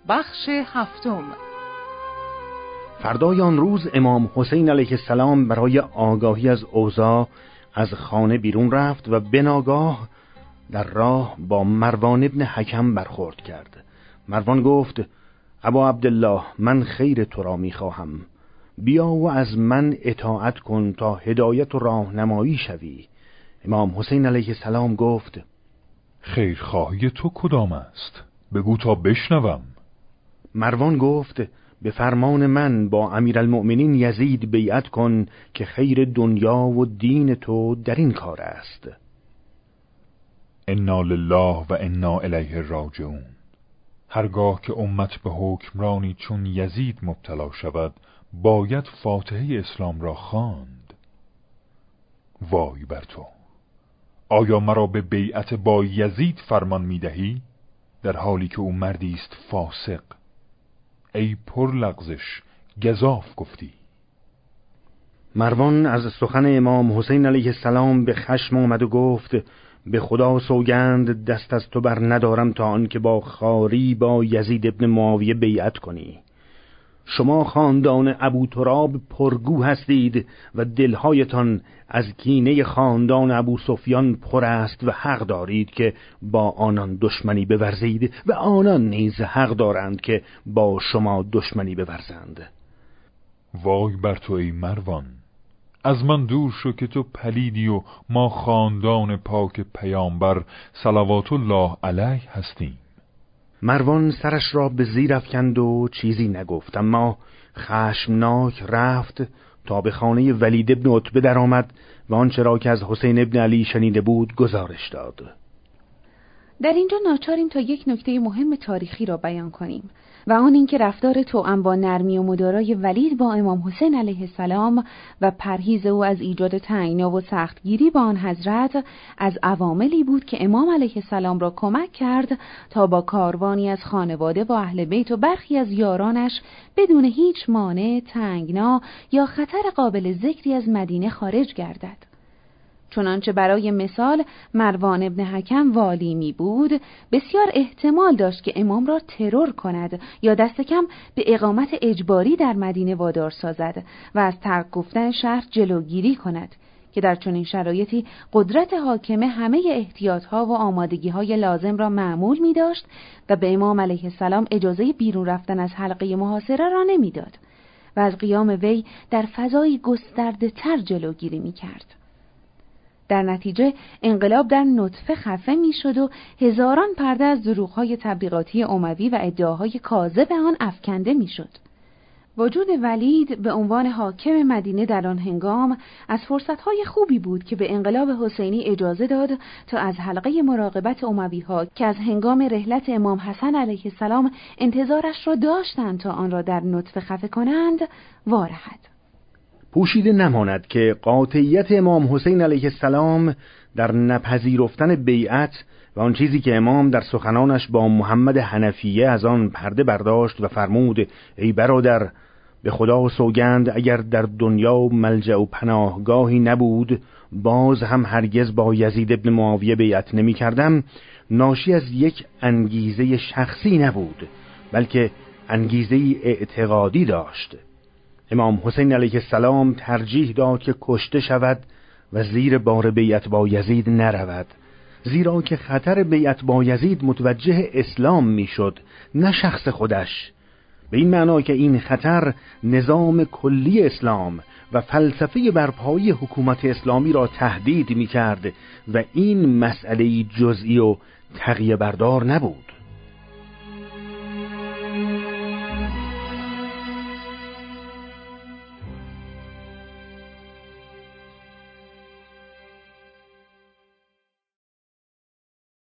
بخش هفتم. فردای آن روز امام حسین علیه السلام برای آگاهی از اوضاع از خانه بیرون رفت و بناگاه در راه با مروان ابن حکم برخورد کرد. مروان گفت: ابا عبدالله، من خیر تو را می‌خواهم، بیا و از من اطاعت کن تا هدایت و راهنمایی شوی. امام حسین علیه السلام گفت: خیرخواهی تو کدام است؟ بگو تا بشنوم. مروان گفت: به فرمان من با امیرالمؤمنین یزید بیعت کن که خیر دنیا و دین تو در این کار است. انا لله و انا الیه راجعون. هرگاه که امت به حکمرانی چون یزید مبتلا شود، باید فاتحه اسلام را خواند. وای بر تو، آیا مرا به بیعت با یزید فرمان میدهی؟ در حالی که او مردی است فاسق. ای پر لغزش، گزاف گفتی. مروان از سخن امام حسین علیه السلام به خشم آمد و گفت: به خدا سوگند دست از تو بر ندارم تا آن که با خاری با یزید ابن معاویه بیعت کنی. شما خاندان ابو تراب پرگو هستید و دلهایتان از کینه خاندان ابو سفیان پر است و حق دارید که با آنان دشمنی بورزید و آنان نیز حق دارند که با شما دشمنی بورزند. وای بر تو ای مروان، از من دور شو که تو پلیدی و ما خاندان پاک پیامبر صلوات الله علیه هستیم. مروان سرش را به زیر افکند و چیزی نگفت، اما خشمناک رفت تا به خانه ولید ابن عتبه در آمد و آنچه را که از حسین ابن علی شنیده بود گزارش داد. در اینجا ناچاریم تا یک نکته مهم تاریخی را بیان کنیم و آن اینکه رفتار توأم با نرمی و مدارای ولید با امام حسین علیه السلام و پرهیز او از ایجاد تنگنا و سختگیری با آن حضرت از عواملی بود که امام علیه السلام را کمک کرد تا با کاروانی از خانواده و اهل بیت و برخی از یارانش بدون هیچ مانع، تنگنا یا خطر قابل ذکری از مدینه خارج گردد. چنانچه برای مثال مروان ابن حکم والی می بود، بسیار احتمال داشت که امام را ترور کند یا دست کم به اقامت اجباری در مدینه وادار سازد و از ترک گفتن شهر جلوگیری کند که در چنین شرایطی قدرت حاکمه همه احتیاطها و آمادگیهای لازم را معمول می داشت و به امام علیه السلام اجازه بیرون رفتن از حلقه محاصره را نمی داد و از قیام وی در فضایی گسترده تر جلوگیری می کرد. در نتیجه انقلاب در نطفه خفه می شد و هزاران پرده از دروغ‌های تبلیغاتی اموی و ادعاهای کاذب آن افکنده می شد. وجود ولید به عنوان حاکم مدینه در آن هنگام از فرصت‌های خوبی بود که به انقلاب حسینی اجازه داد تا از حلقه مراقبت اموی‌ها که از هنگام رحلت امام حسن علیه السلام انتظارش را داشتند تا آن را در نطفه خفه کنند وارهد. پوشیده نماند که قاطعیت امام حسین علیه السلام در نپذیرفتن بیعت و آن چیزی که امام در سخنانش با محمد حنفیه از آن پرده برداشت و فرمود: ای برادر، به خدا سوگند اگر در دنیا ملجأ و پناهگاهی نبود باز هم هرگز با یزید ابن معاویه بیعت نمی کردم، ناشی از یک انگیزه شخصی نبود، بلکه انگیزه اعتقادی داشت. امام حسین علیه السلام ترجیح داد که کشته شود و زیر بار بیعت با یزید نرود، زیرا که خطر بیعت با یزید متوجه اسلام میشد، نه شخص خودش، به این معنا که این خطر نظام کلی اسلام و فلسفه برپایی حکومت اسلامی را تهدید میکرد و این مسئله جزئی و تقیه بردار نبود.